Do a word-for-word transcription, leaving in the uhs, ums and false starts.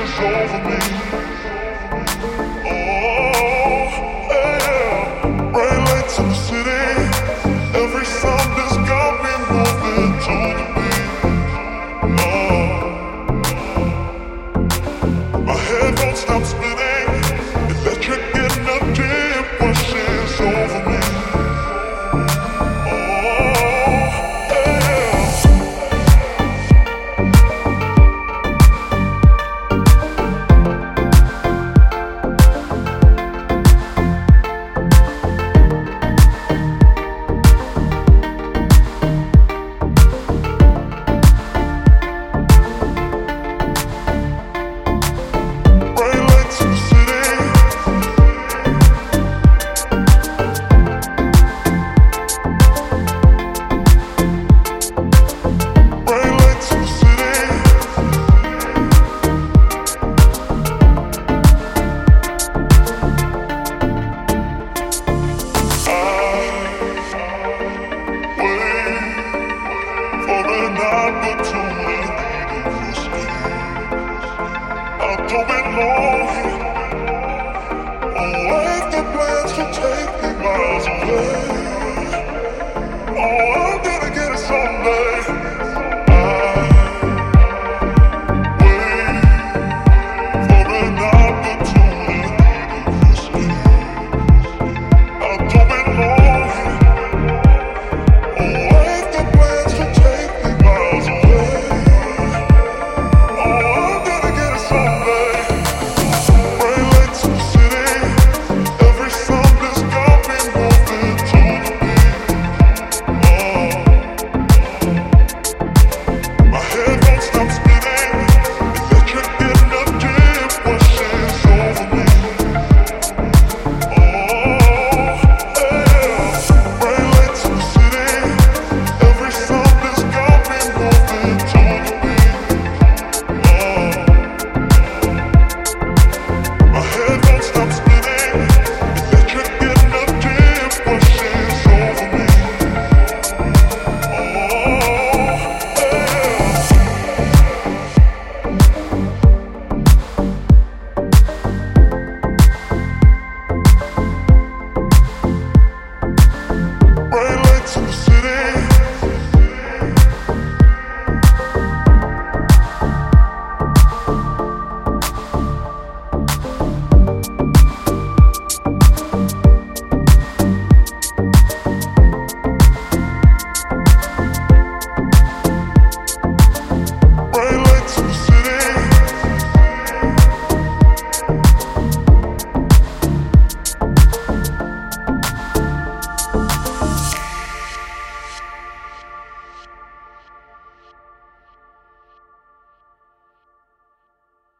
washes over me. Oh, yeah. Bright lights in the city. Every sound has got me moving to the beat. Oh, my head won't stop spinning. Electric energy washes over me. Away the plans to take me miles away.